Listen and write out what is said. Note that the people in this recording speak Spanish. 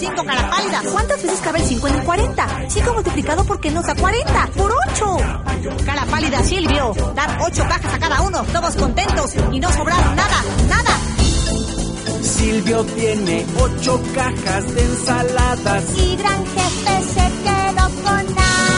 5, cara pálida. ¿Cuántas veces cabe el 5 en el 40? 5 multiplicado por qué nos da 40. ¡Por 8! Cara pálida, Silvio. Dar 8 cajas a cada uno, todos contentos y no sobraron nada, nada. Silvio tiene 8 cajas de ensaladas y gran jefe se quedó con nada.